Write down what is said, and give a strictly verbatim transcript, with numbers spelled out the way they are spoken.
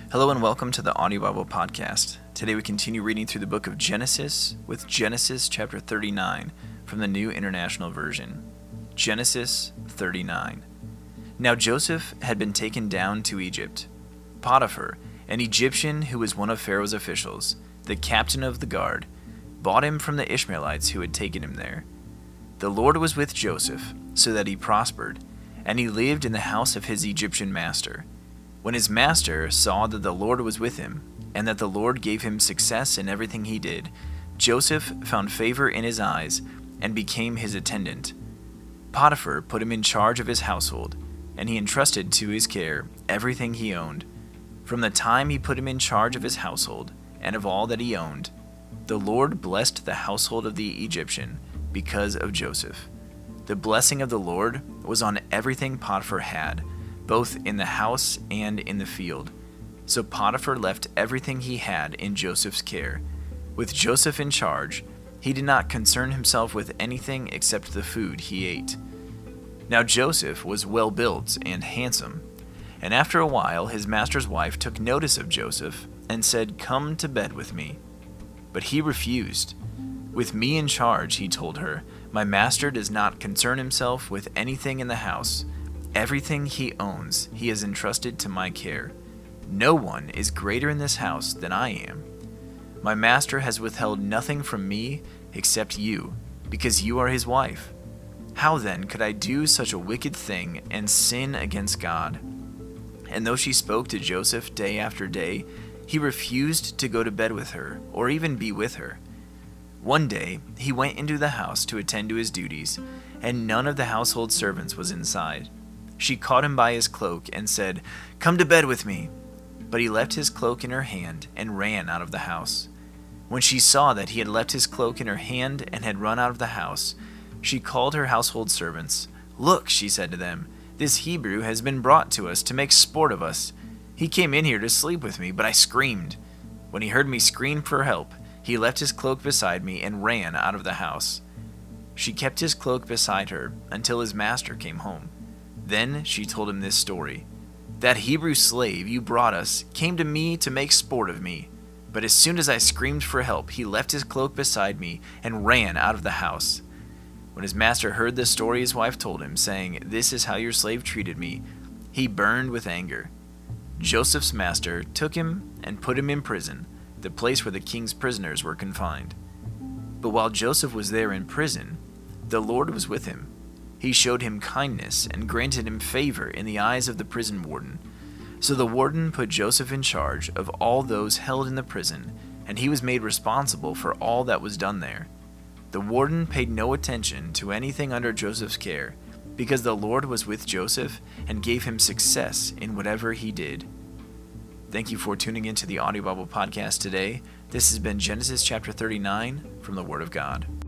Hello and welcome to the Audio Bible Podcast. Today we continue reading through the book of Genesis with Genesis chapter thirty-nine from the New International Version. Genesis thirty-nine. Now Joseph had been taken down to Egypt. Potiphar, an Egyptian who was one of Pharaoh's officials, the captain of the guard, bought him from the Ishmaelites who had taken him there. The Lord was with Joseph, so that he prospered, and he lived in the house of his Egyptian master. When his master saw that the Lord was with him, and that the Lord gave him success in everything he did, Joseph found favor in his eyes and became his attendant. Potiphar put him in charge of his household, and he entrusted to his care everything he owned. From the time he put him in charge of his household and of all that he owned, the Lord blessed the household of the Egyptian because of Joseph. The blessing of the Lord was on everything Potiphar had, both in the house and in the field. So Potiphar left everything he had in Joseph's care. With Joseph in charge, he did not concern himself with anything except the food he ate. Now Joseph was well built and handsome, and after a while his master's wife took notice of Joseph and said, "Come to bed with me." But he refused. "With me in charge," he told her, "my master does not concern himself with anything in the house. Everything he owns he has entrusted to my care. No one is greater in this house than I am. My master has withheld nothing from me except you, because you are his wife. How then could I do such a wicked thing and sin against God?" And though she spoke to Joseph day after day, he refused to go to bed with her or even be with her. One day he went into the house to attend to his duties, and none of the household servants was inside. She caught him by his cloak and said, "Come to bed with me." But he left his cloak in her hand and ran out of the house. When she saw that he had left his cloak in her hand and had run out of the house, she called her household servants. "Look," she said to them, "this Hebrew has been brought to us to make sport of us. He came in here to sleep with me, but I screamed. When he heard me scream for help, he left his cloak beside me and ran out of the house." She kept his cloak beside her until his master came home. Then she told him this story. "That Hebrew slave you brought us came to me to make sport of me. But as soon as I screamed for help, he left his cloak beside me and ran out of the house." When his master heard the story his wife told him, saying, "This is how your slave treated me," he burned with anger. Joseph's master took him and put him in prison, the place where the king's prisoners were confined. But while Joseph was there in prison, the Lord was with him. He showed him kindness and granted him favor in the eyes of the prison warden. So the warden put Joseph in charge of all those held in the prison, and he was made responsible for all that was done there. The warden paid no attention to anything under Joseph's care, because the Lord was with Joseph and gave him success in whatever he did. Thank you for tuning into the Audio Bible Podcast today. This has been Genesis chapter thirty-nine from the Word of God.